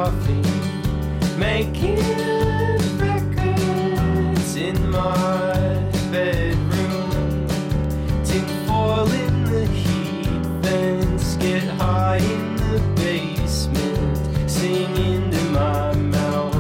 coffee, making records in my bedroom. Tinfoil in the heat vents, get high in the basement, sing into my mouth.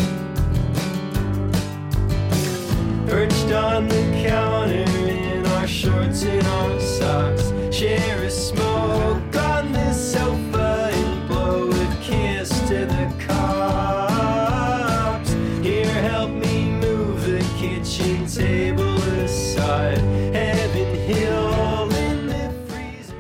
Perched on the counter in our shorts and our socks, share a smoke on the sofa and blow a kiss to the cops. Here, help me move the kitchen table aside. Heaven Hill in the freezer.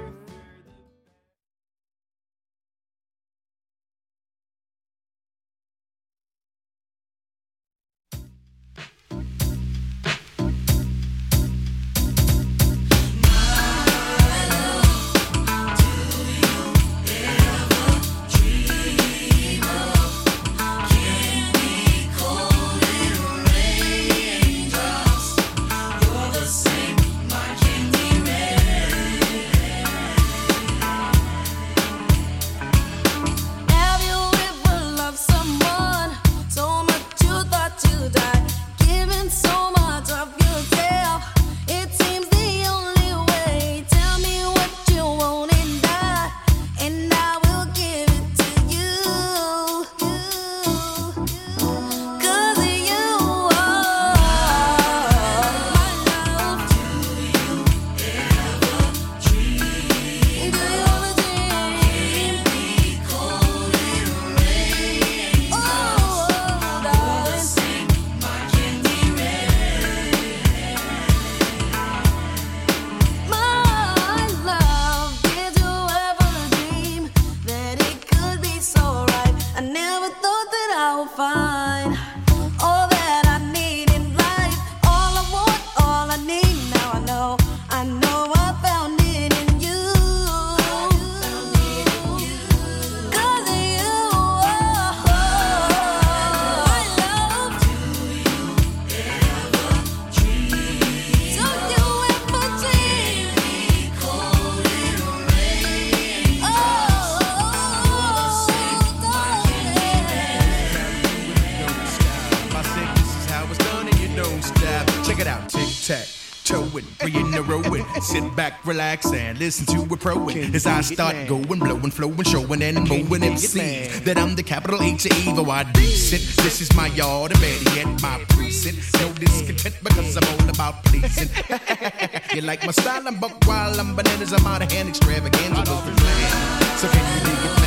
Have you ever loved someone so much you thought you'd die, giving so much of yourself? It seems the only way. Tell me what you want and die, and I will give it to you. 'Cause you are my love. Do you ever dream? Do you ever dream? Oh, darling, my love, did you ever dream that it could be so right? I never thought that I would find all that I need in life, all I want, all I need. Now I know I found it in you. 'Cause you are my love. Do you ever dream? Oh, darling. I said this is how it's done and you don't stop. Check it out, tic tac. Toe it, 3 in a row it. Sit back, relax, and listen to it pro it. As I start going, blowing, flowing, showing, and mowing MCs that I'm the capital H of evil. I decent. This is my yard, and better yet, my precinct. No discontent because I'm all about pleasing. You like my style? I'm buck wild, I'm bananas, I'm out of hand, extravagant. So can you dig it, man?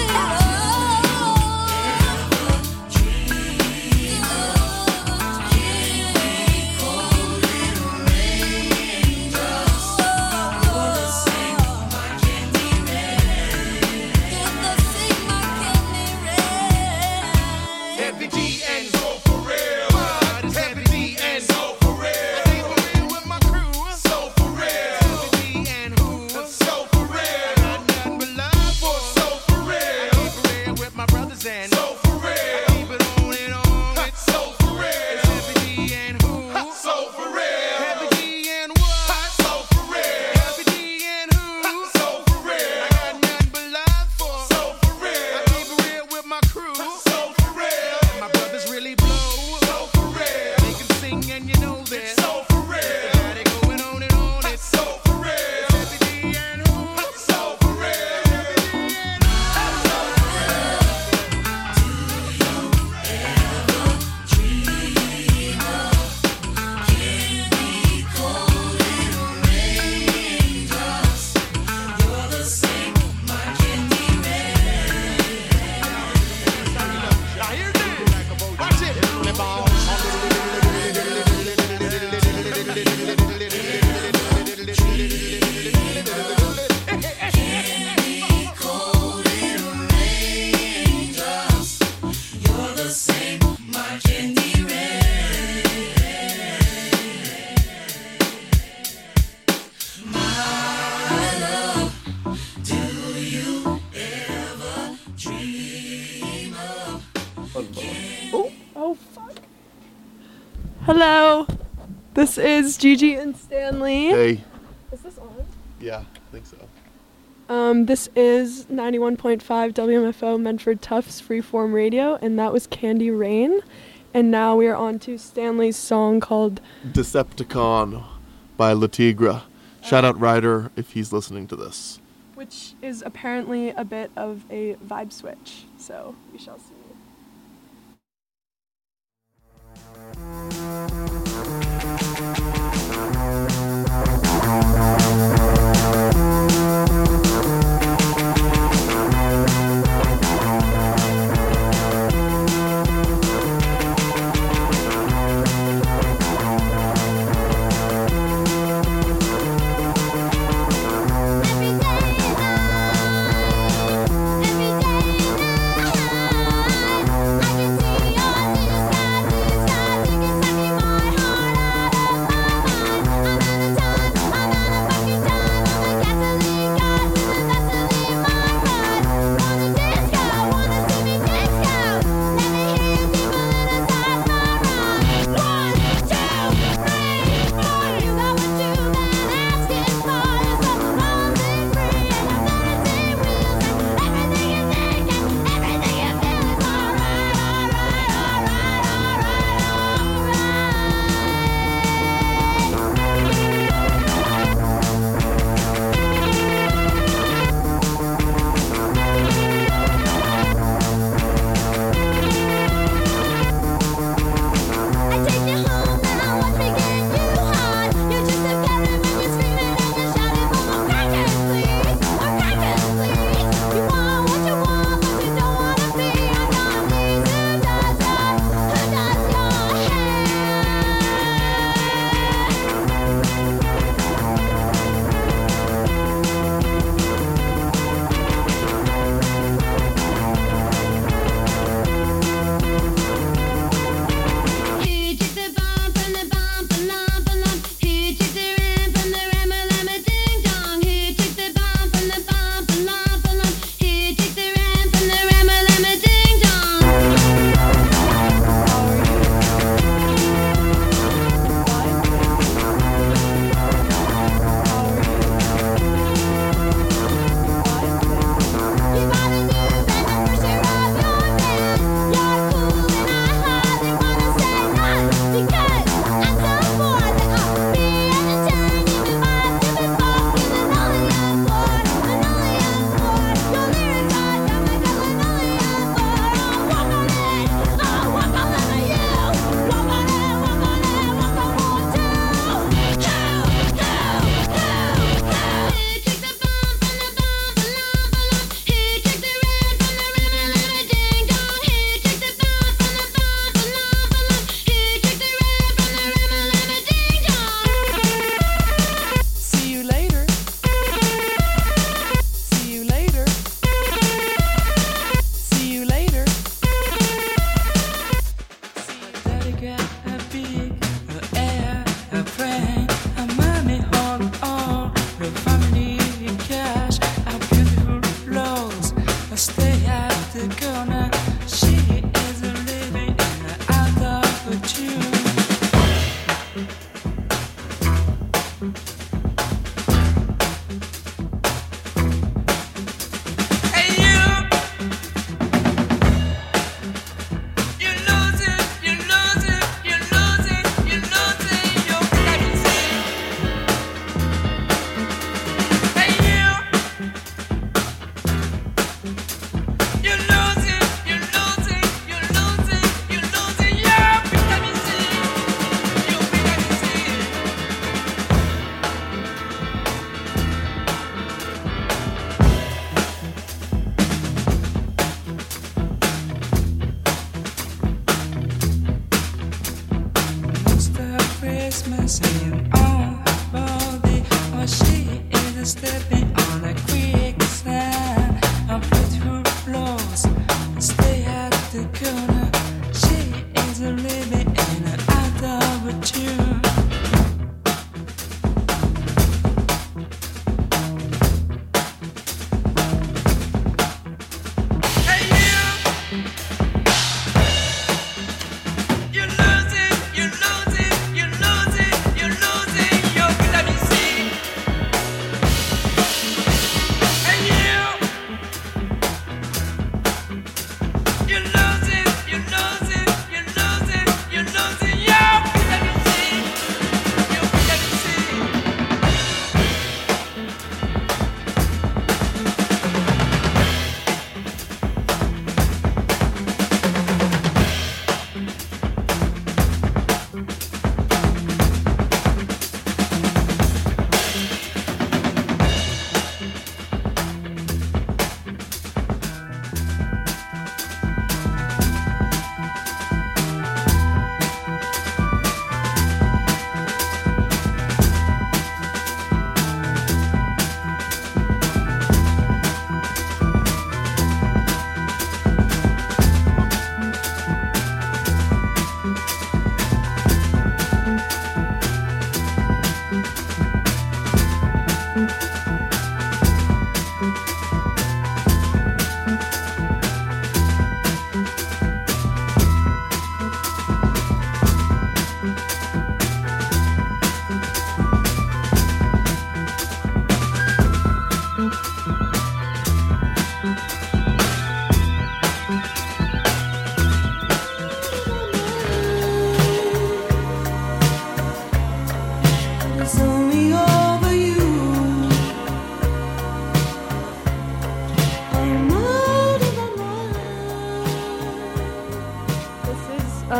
Heavy D and so for real. What is Heavy D and so for real? I ain't for real with my crew. So for real. Heavy D and who? So for real. Got nothing but love for. So for I real. keep it real with my brothers and So for real. keep it on and on with So for real. Heavy D and who? So for real. Heavy D and what? So for real. Heavy D and who? So for real. I got nothing but love for. So for I real. keep it real with my crew. So for real. My brothers really blow. So for real. They can sing and you know that. So for real. Got it going on and on. It's So for real. Heavy D and who? So for real. Heavy D and who? Now hear this. Watch it. Oh, fuck. Hello. This is Gigi and Stanley. Hey. Is this on? Yeah, I think so. This is 91.5 WMFO Medford Tufts Freeform Radio, and that was Candy Rain. And now we are on to Stanley's song called Decepticon by Latigra. Shout out Ryder if he's listening to this. which is apparently a bit of a vibe switch. So we shall see. Every day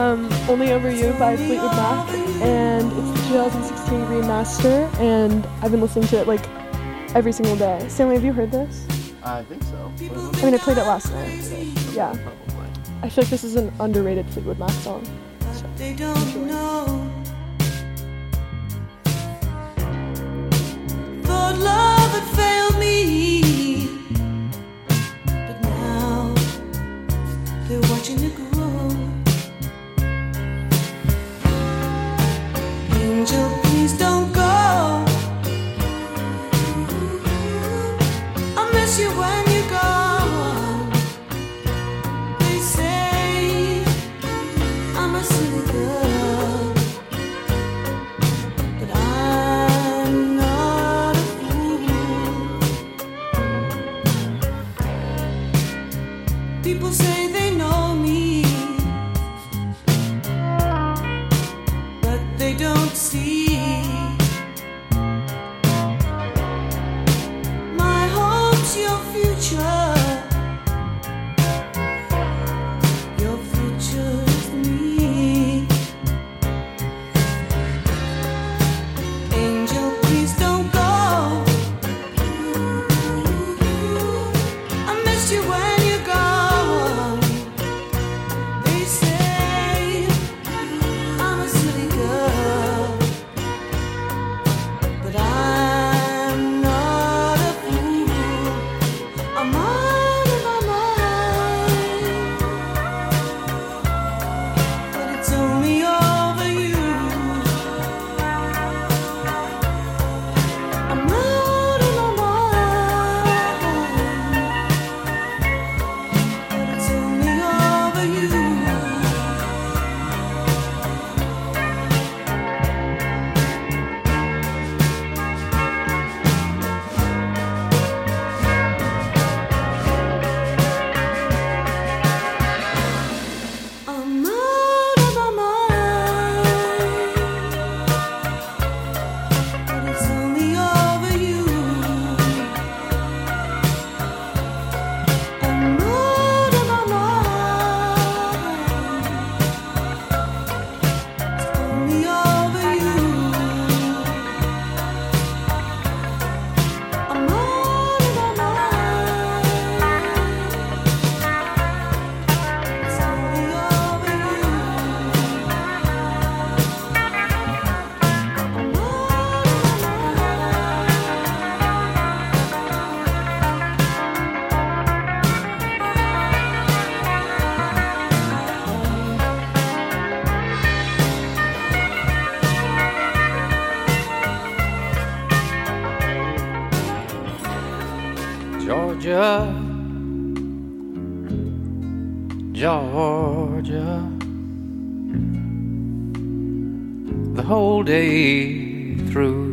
Only Over You by Fleetwood Mac, and it's the 2016 remaster, and I've been listening to it like every single day. Stanley, have you heard this? I think so. I mean, I played it last night. So, yeah. Probably. I feel like this is an underrated Fleetwood Mac song. So, They don't know. Thought love had failed me, but now they're watching it grow. Angel, please don't go. I miss you when you're gone. They say I'm a silly girl, but I'm not a fool. People say they know me, but they don't see my hopes, your future. Your future is me. Angel, please don't go. I missed you when you're gone. They say I'm a silly girl, but I'm not a fool. I'm out of my mind, but it's only over you. I'm out of my mind, but it's only over you. I'm out of my mind, but it's only over you. I'm out of my mind, it's only over you. I'm out of my mind, it's only over you. I'm Georgia, Georgia, the whole day through,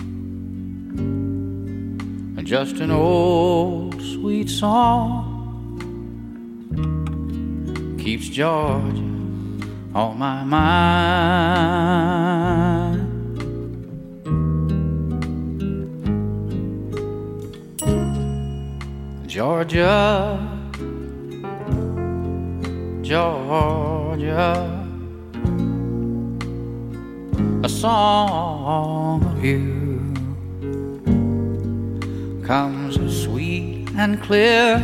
just an old sweet song keeps Georgia on my mind. Georgia, Georgia, a song of you comes as sweet and clear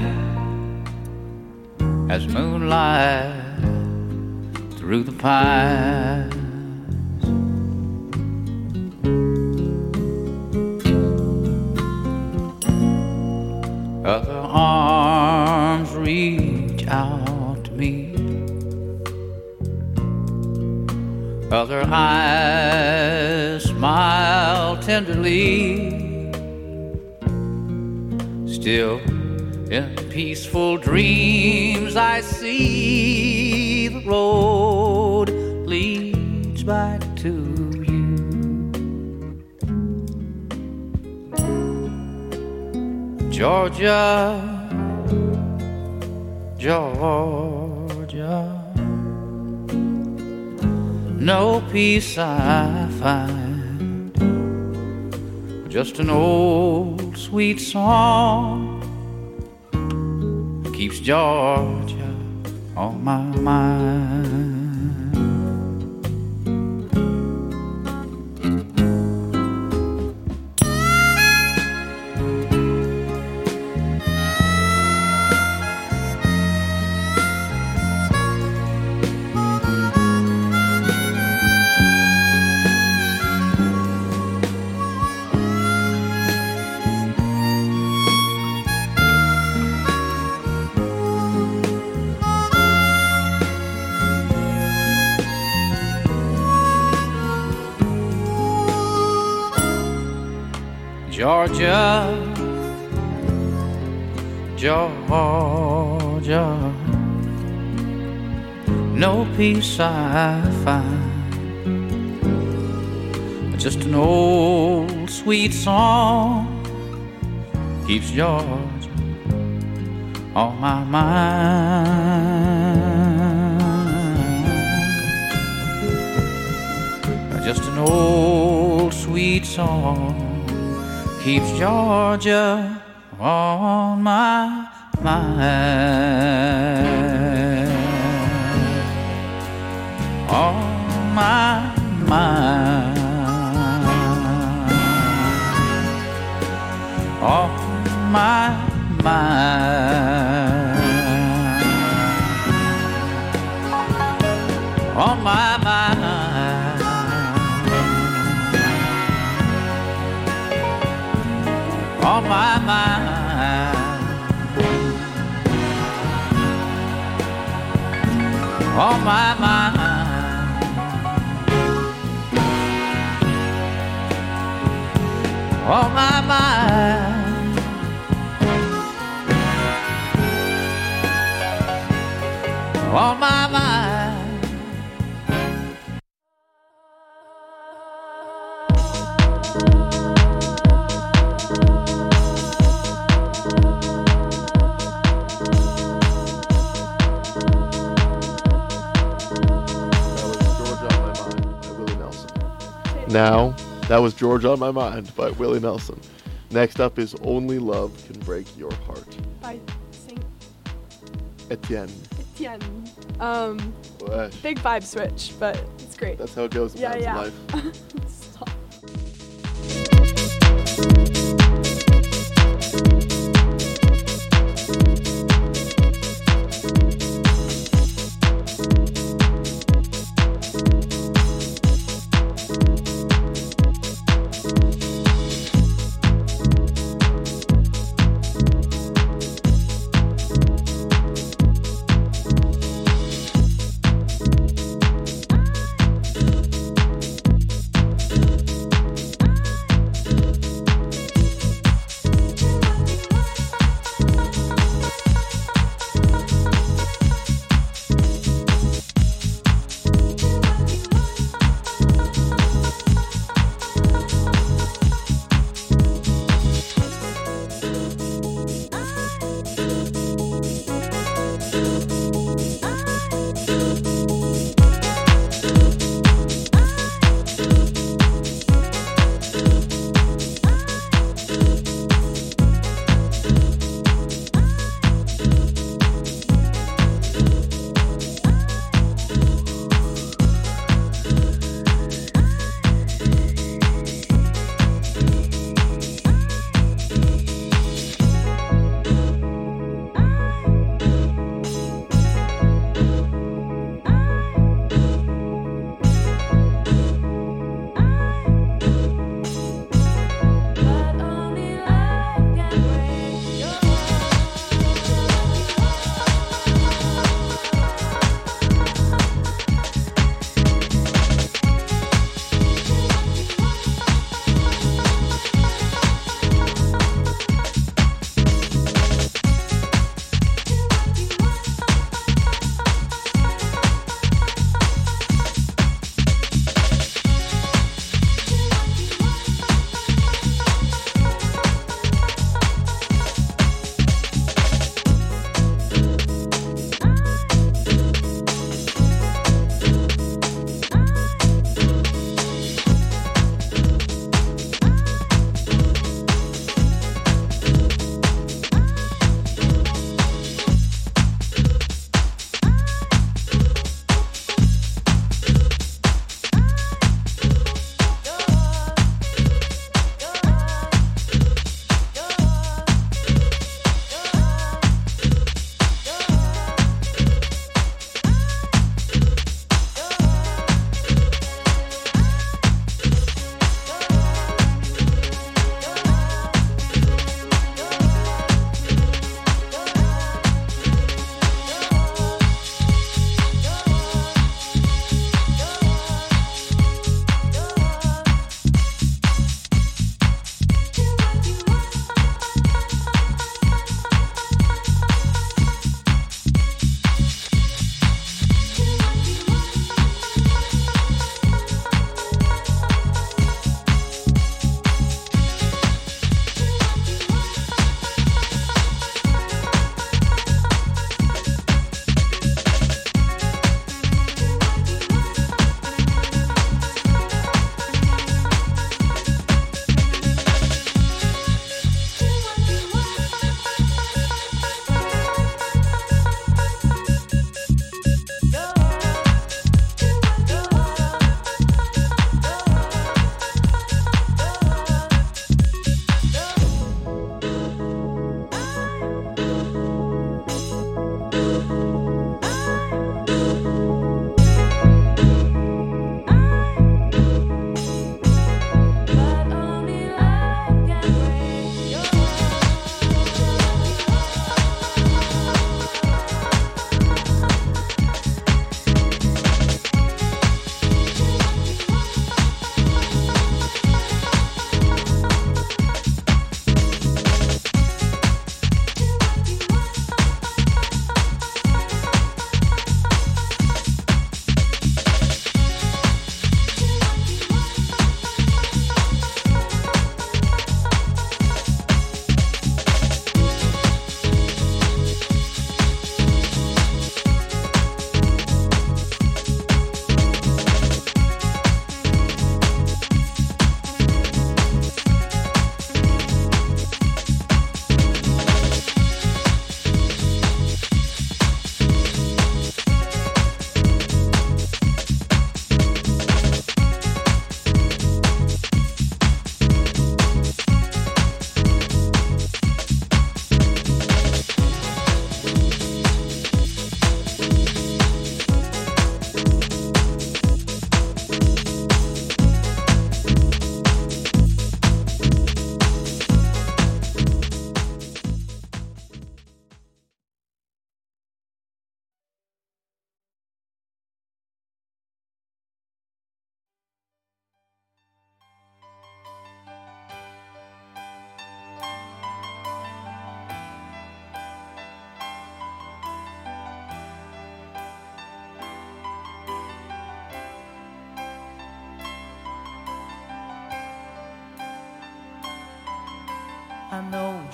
as moonlight through the pines. Other arms reach out to me, other eyes smile tenderly. Still in peaceful dreams I see the road leads back to you. Georgia, Georgia, no peace I find, just an old sweet song keeps Georgia on my mind. Georgia, Georgia, no peace I find, just an old sweet song keeps Georgia on my mind. Just an old sweet song keeps Georgia on my mind. On my mind. On my mind. On my mind. On my mind. On my mind. On my mind. On my mind. Now, that was Georgia on My Mind by Willie Nelson. Next up is Only Love Can Break Your Heart By Saint Etienne. Etienne. Wesh. Big vibe switch, but it's great. That's how it goes in man's life. Stop.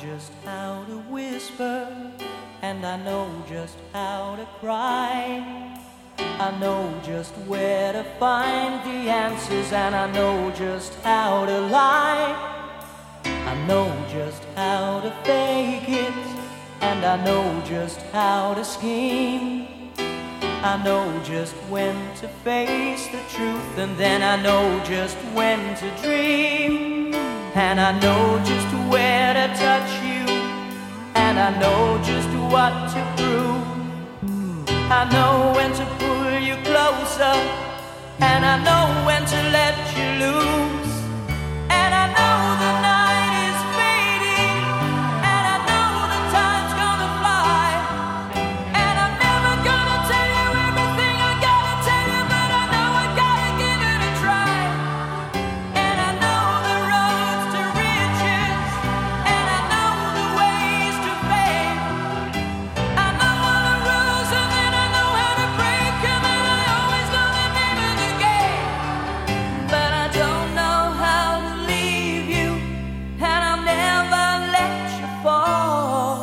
just how to whisper, and I know just how to cry. I know just where to find the answers, and I know just how to lie. I know just how to fake it, and I know just how to scheme. I know just when to face the truth, and then I know just when to dream. And I know just where to touch you, and I know just what to prove. I know when to pull you closer, and I know when to let you loose. And I know the night is fading, and I know the time's gonna fly. And I'm never gonna tell you everything I gotta tell you, but I know I gotta give it a try. And I know the roads to riches, and I know the ways to fame. I know all the rules, and then I know how to break 'em, and I always know the name of the game. But I don't know how to leave you, and I'll never let you fall.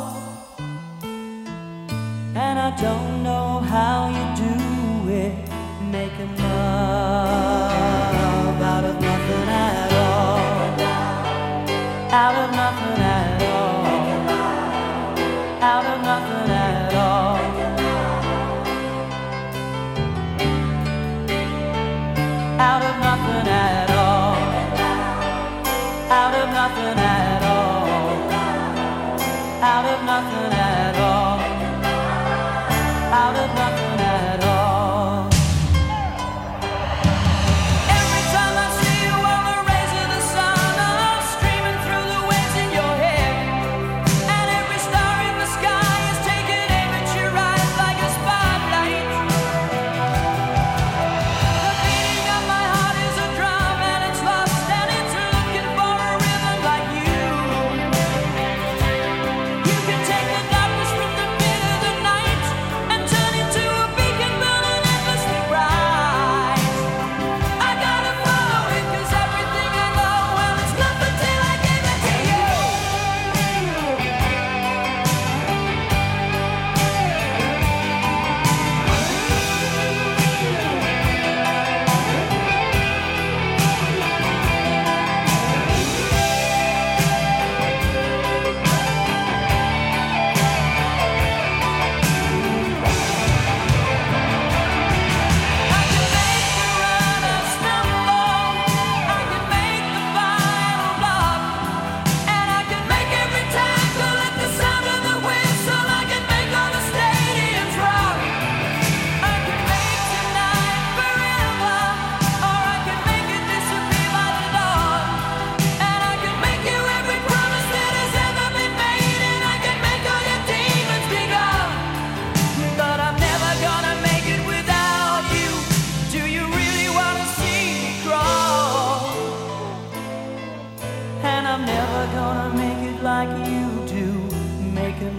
And I don't know how you do it, making love out of nothing at all. Out of nothing at all. Out of nothing at all. Out of nothing at all. Out of nothing at all. Out of nothing at all. Out of nothing at all. Every time I see you on the rays of the sun, I'm streaming through the waves in your head. And every star in the sky is taking aim at your eyes like a spotlight. The beating of my heart is a drum, and it's lost, and it's looking for a rhythm like you. You can take the darkness from the pit of the night and turn it to a beacon burning endlessly bright. I gotta follow it, 'cause everything I know, well, it's nothing till I give it to you. I can make the runner stumble, I can make the final block, and I can make every tackle at the sound of the whistle. I can make all the stadiums rock. I can make tonight forever, or I can make it disappear by the dawn. And I can make you every promise that has ever been made, and I can make all your demons be gone. But I'm never gonna make it without you. Do you really wanna see me crawl? And I'm never gonna make it like you do, making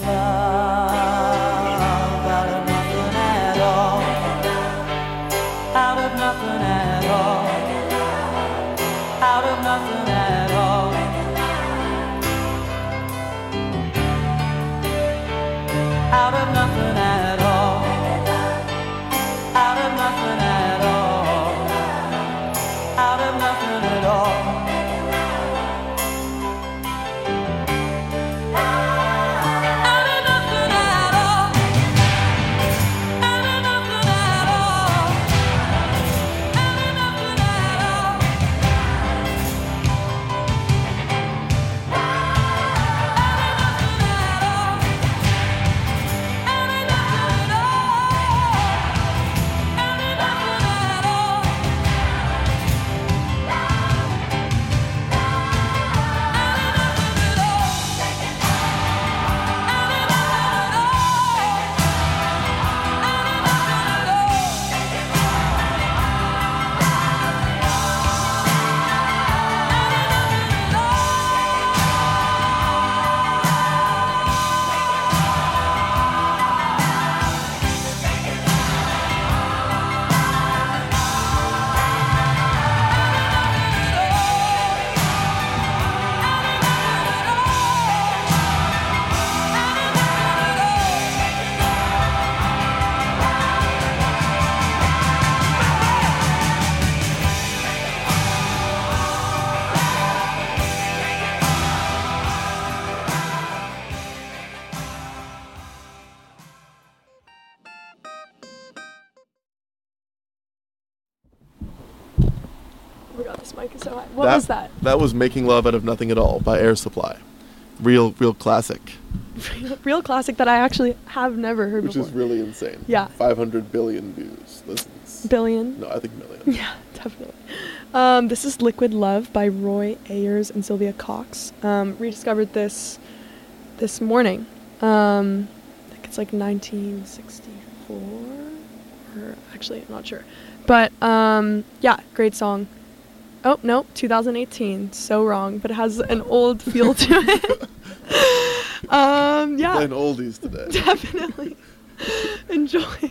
love out of nothing at all. Out of nothing at all. Out of nothing at all. Out of nothing at all. Out of nothing at all. Out of nothing at all. Out of nothing at all. Out of nothing at all. Out of nothing at all. Out of nothing at all. This mic is so high. What was that? That was Making Love Out of Nothing at All by Air Supply. Real classic. Real classic that I actually have never heard Which before. is really insane. Yeah. 500 billion views. Listens. Billion? No, I think million. Yeah, definitely. This is Liquid Love by Roy Ayers and Sylvia Cox. Rediscovered this morning. I think it's like 1964, or actually, I'm not sure. But yeah, great song. Oh, no, 2018. So wrong, but it has an old feel to it. Yeah. Playing oldies today. Definitely. Enjoy.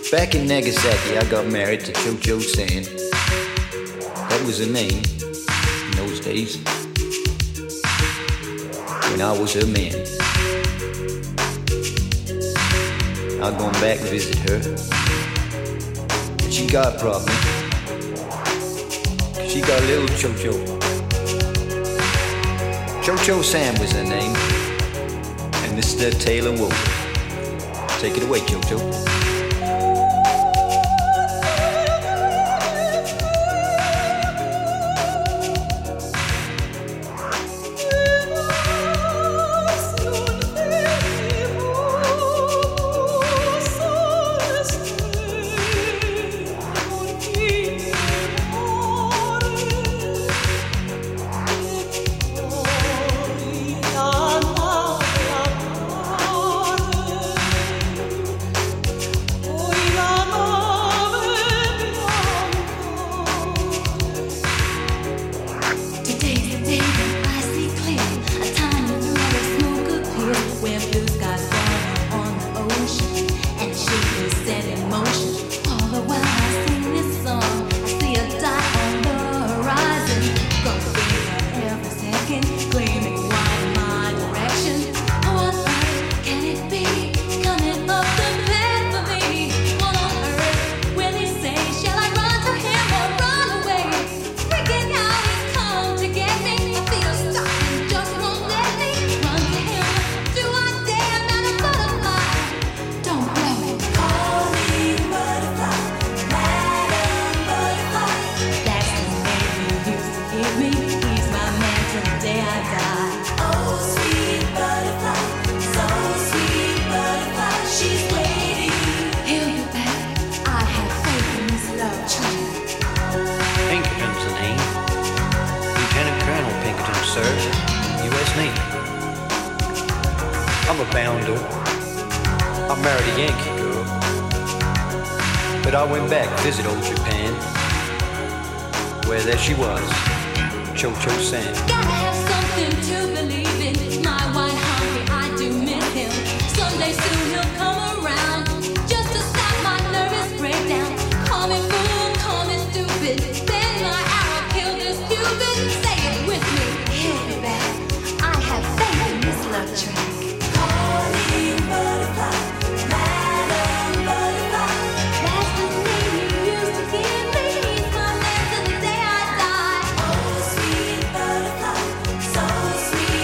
Back in Nagasaki, I got married to Cho-Cho San. That was her name in those days, when I was her man. I've gone back to visit her, but she got a problem. She got a little Cho-Cho. Cho-Cho Sam was her name, and this is the tale of woe. Take it away, Cho-Cho. I'm a bounder. I married a Yankee girl. But I went back to visit old Japan, where there she was, Cho-Cho San. Gotta have something to believe in. My wine hungry, I do miss him. Someday soon he'll come around, just to stop my nervous breakdown. Call me fool, call me stupid. Bend my arrow, kill this Cupid. Say it with me, he'll be back. I have faith in this love track. Calling butterfly, Madam Butterfly. That's the name you used to give me. He's my man till the day I die. Oh, sweet butterfly, so sweet.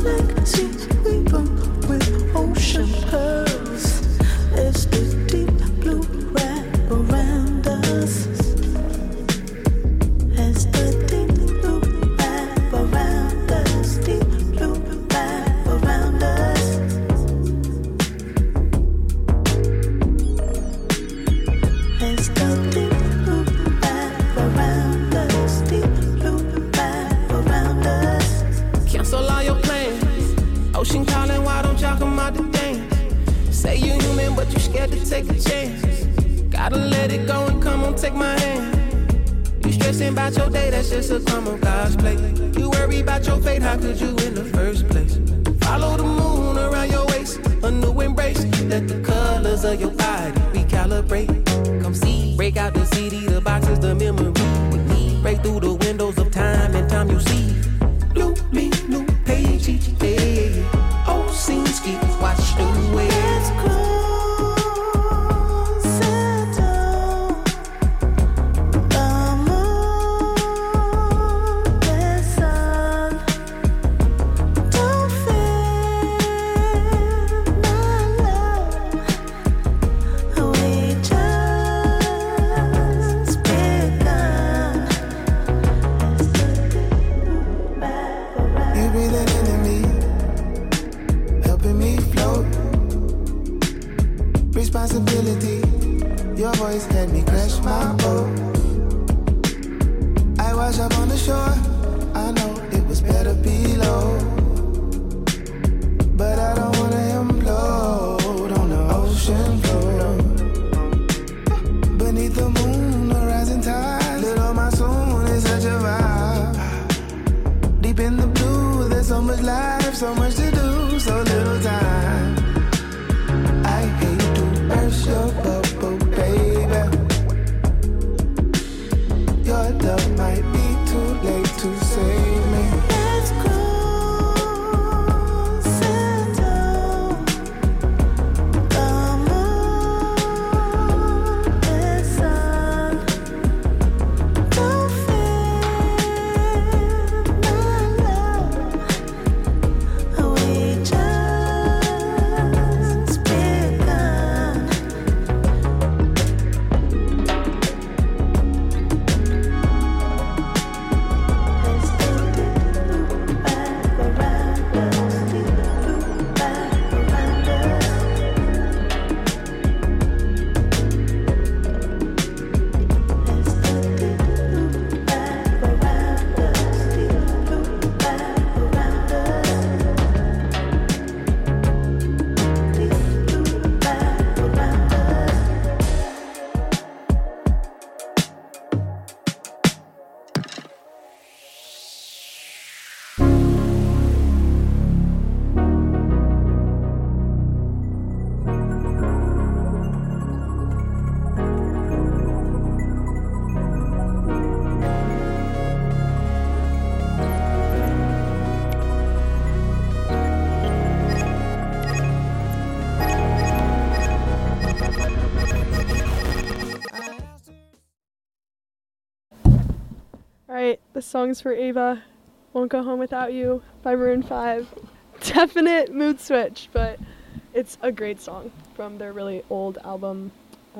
This song's for Ava. Won't Go Home Without You by Maroon 5. Definite mood switch, but it's a great song from their really old album.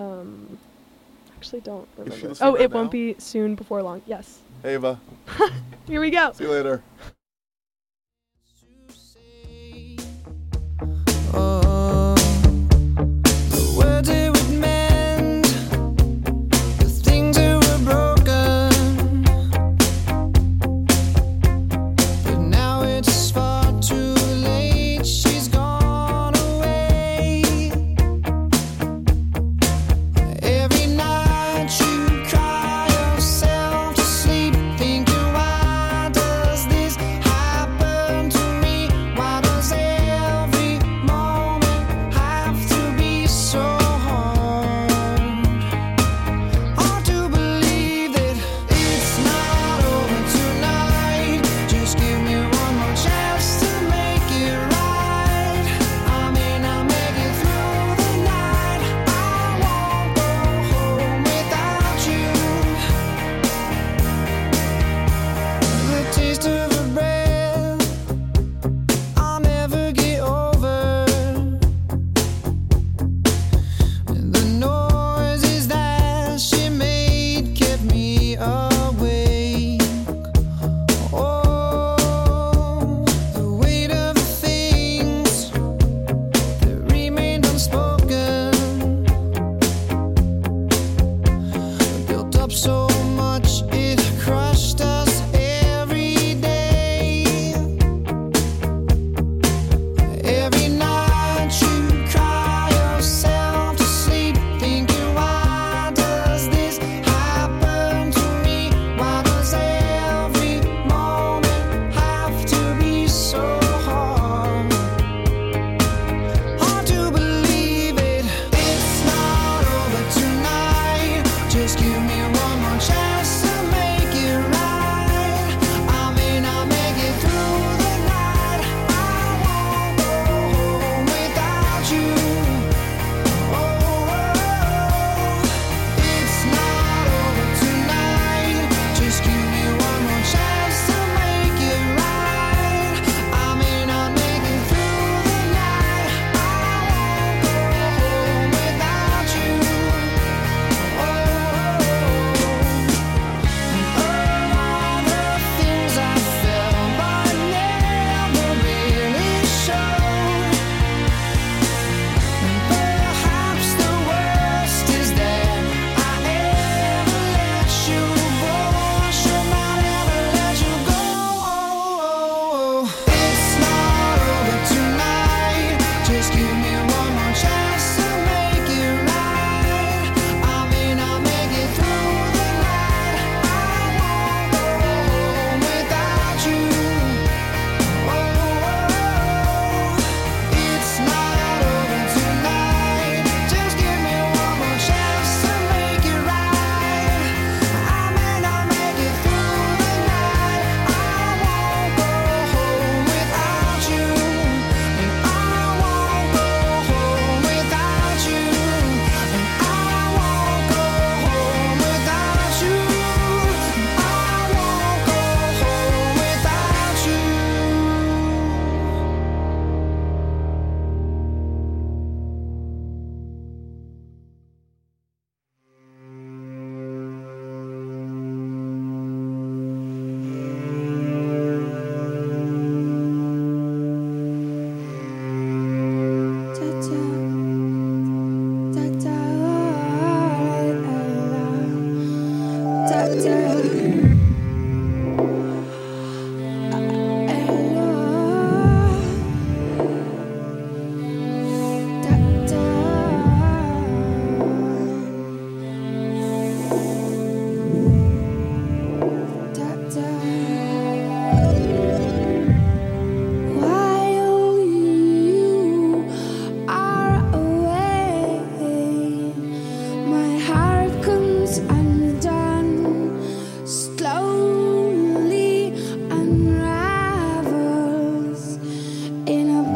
Actually don't remember. Oh, It Won't Be Soon Before Long. Yes. Ava. Here we go. See you later. The words it would mend, the things that were broken, but now it's far too late. She's gone away. Every night you cry yourself to sleep, thinking, why does this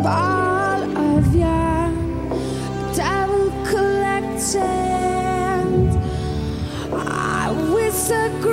ball of yarn, devil collected. I wish the